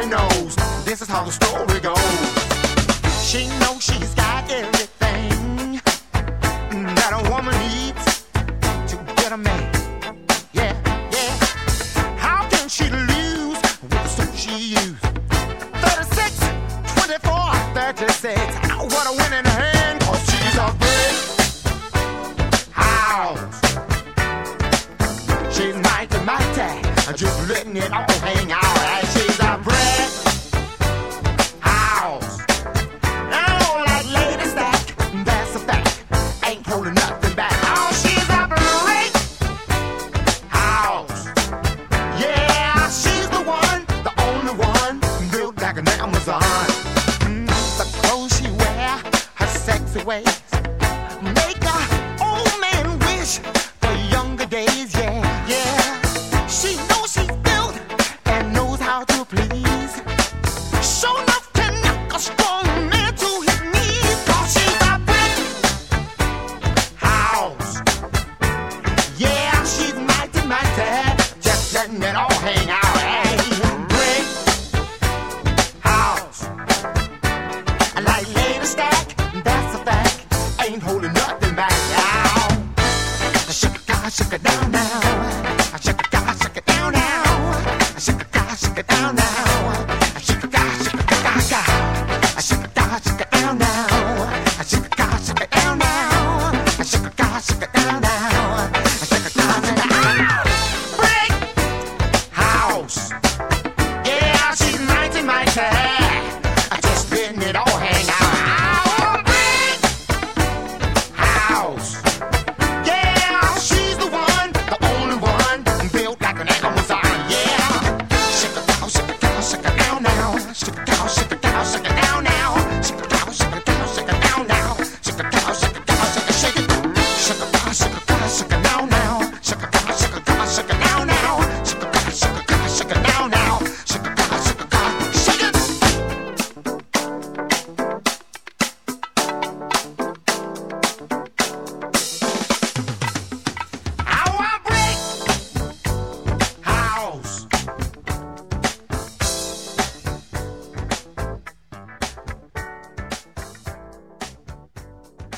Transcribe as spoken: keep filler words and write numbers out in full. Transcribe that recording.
everybody knows this is how the story goes. She knows she's got everything that a woman needs to get a man. Yeah, yeah. How can she lose with the suit she used? thirty-six, twenty-four, thirty-six. What a winning hand, 'cause she's a brick house. She's mighty, mighty, just letting it all hang out. And she's a brick house. Oh, like Lady Stack, that's a fact. Ain't holding nothing back. Oh, she's a brick house. Yeah, she's the one, the only one, built like an Amazon. Mm, the clothes she wear, her sexy ways, make a old man wish for younger days. Yeah, yeah. She knows she's built and knows how to please. Sure enough can knock a strong man to his knees. 'Cause she's a brick house. Yeah, she's mighty, mighty, just letting it all hang out. Hey, brick house. Like Lady Stack, that's a fact. Ain't holding nothing back now. Shake it, God, shake it down now. Shake it, God, shake it down now. Shake it, God, shake it down now.